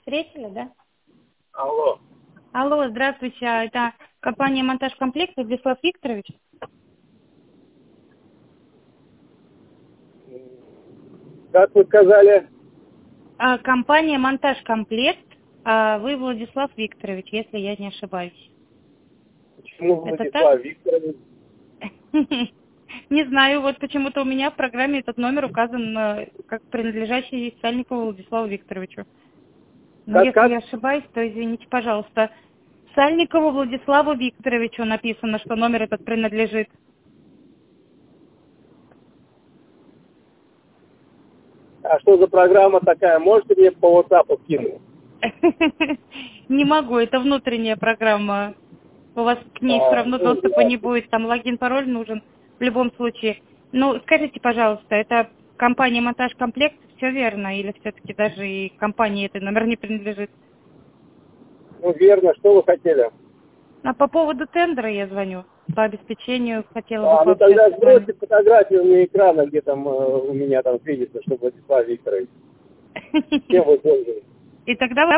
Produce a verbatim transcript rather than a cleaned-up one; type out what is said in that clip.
встретили, да? Алло. Алло, здравствуйте. А Это компания «Монтаж Комплект», Владислав Викторович. Как вы сказали? А, компания «Монтаж Комплект», а вы Владислав Викторович, если я не ошибаюсь. Почему Это Владислав так? Викторович? Не знаю, вот почему-то у меня в программе этот номер указан э, как принадлежащий Сальникову Владиславу Викторовичу. Но Как, если как? я ошибаюсь, то извините, пожалуйста. Сальникову Владиславу Викторовичу написано, что номер этот принадлежит. А что за программа такая? Можете мне по WhatsApp скинуть? Не могу, это внутренняя программа. У вас к ней все А, равно ну, доступа не здравствуйте. будет, там логин, пароль нужен в любом случае. Ну, скажите, пожалуйста, это компания «Монтаж Комплект», все верно, или все-таки даже и компании этой номер не принадлежит? Ну, верно. Что вы хотели? А по поводу тендера я звоню. По обеспечению хотела бы А, ну тогда пообщаться с вами. сбросьте фотографию мне экрана, где там э, у меня там видится, что Владислав Викторович. Чем вы пользуетесь? И тогда